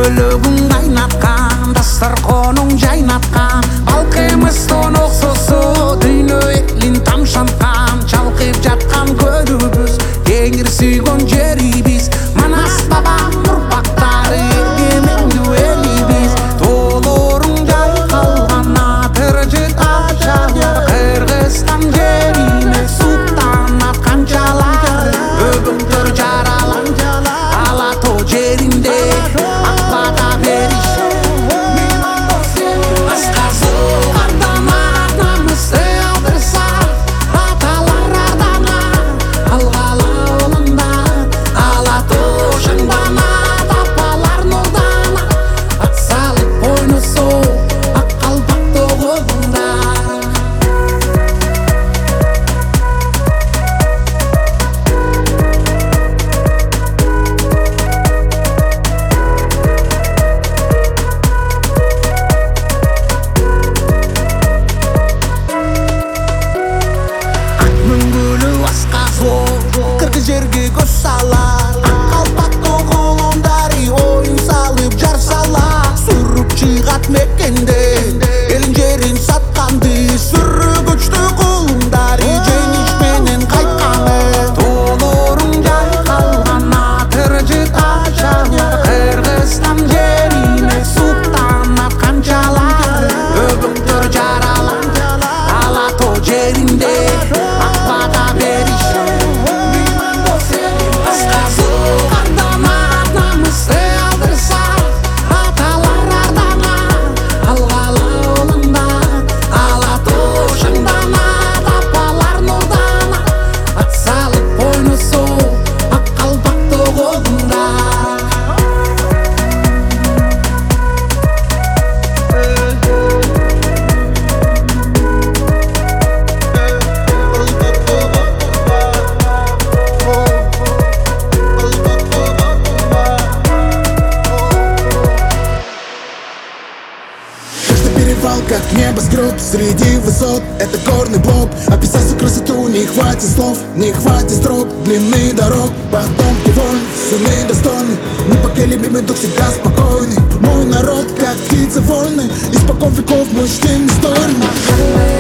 көйлөгүң кайнаткан, дасторконуң жайнаткан, балкымыстын оксосу дүйнө элин тамшанткан, чалкып жаткан көрүбүз кеңир сүйгөн жерибиз. Манас бабам урпактары эгемендүү элибиз. Тоолоруң жайкалган атыржыт ажар, Кыргызстан жерине суктан атканчалар, өбөктөр жаралан ала тоо жеринде ак бата беришет. Асказы кардамак намысты алдырса, аталар ардана алгала улундар, ала тоо шаңдана апалар нурдана, ат салып ойносо ак калпак тогунда. Ак мөңгүлүү асказо кыргыз жерге көз салар, ак калпактуу кулундары оюн салып жар салар. Сүрүп чыгат мекенден элин жерин сатканды, сүрүгүчтүү кулундары жеңиш менен кайтканы. Тоолоруң жайкалган атыржыт ажар, Кыргызстан жерине суктан атканчалар, өбөктөр жаралан ала тоо жеринде ак бата беришет. Асказы кардамак намысты алдырса, аталар ардана алгала улундар, ала тоо шаңдана апалар нурдана, ат салып ойносо ак калпак тогунда. Каждый перевал, как небоскреб среди высот, это горный блок. Описать всю красоту не хватит слов, не хватит строк длинных дорог. Потомки войн, сыны достойны, непоколебимый дух всегда спокойный. Мой народ, как птицы вольны, испокон веков мужчин истории.